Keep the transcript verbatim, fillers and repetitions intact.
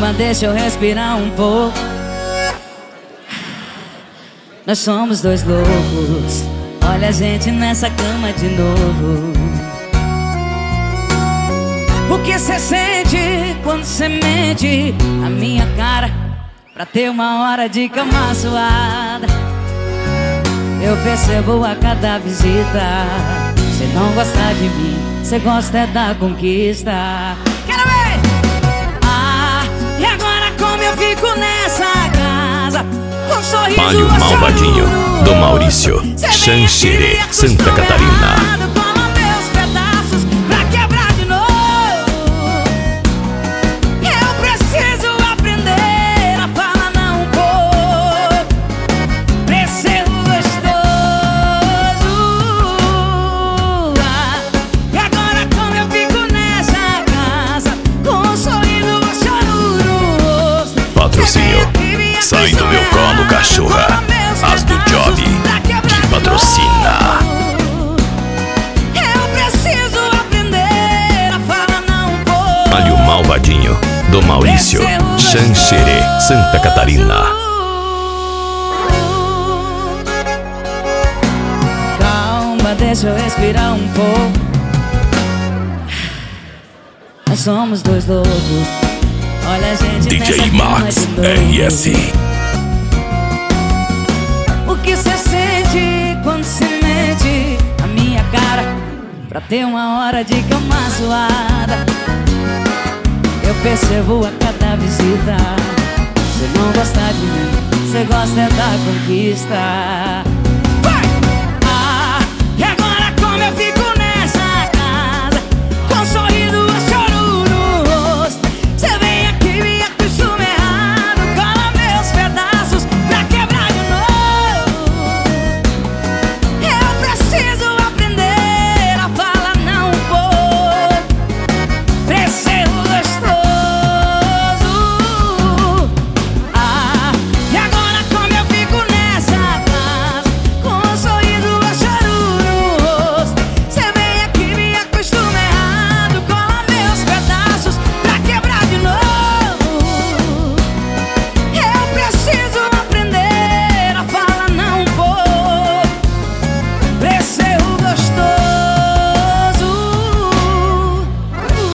Calma, deixa eu respirar um pouco. Nós somos dois loucos. Olha a gente nessa cama de novo. O que cê sente quando cê mente a minha cara pra ter uma hora de cama suada? Eu percebo a cada visita. Cê não gosta de mim, cê gosta é da conquista. Quero ver! Ah, e agora como eu fico nessa casa com um sorriso Malho Malvadinho, do Maurício, Xanxerê, Santa Catarina. Patrocínio, sai do meu colo, cachorra. As do Job, que patrocina. Eu preciso aprender a falar não vou. Malho Malvadinho, do Maurício, Xanxerê, Santa Catarina. Calma, deixa eu respirar um pouco. Nós somos dois loucos. Olha a gente D J Max R S. O que cê sente quando cê mente a minha cara pra ter uma hora de cama suada? Eu percebo a cada visita. Cê não gosta de mim, cê gosta é da conquista.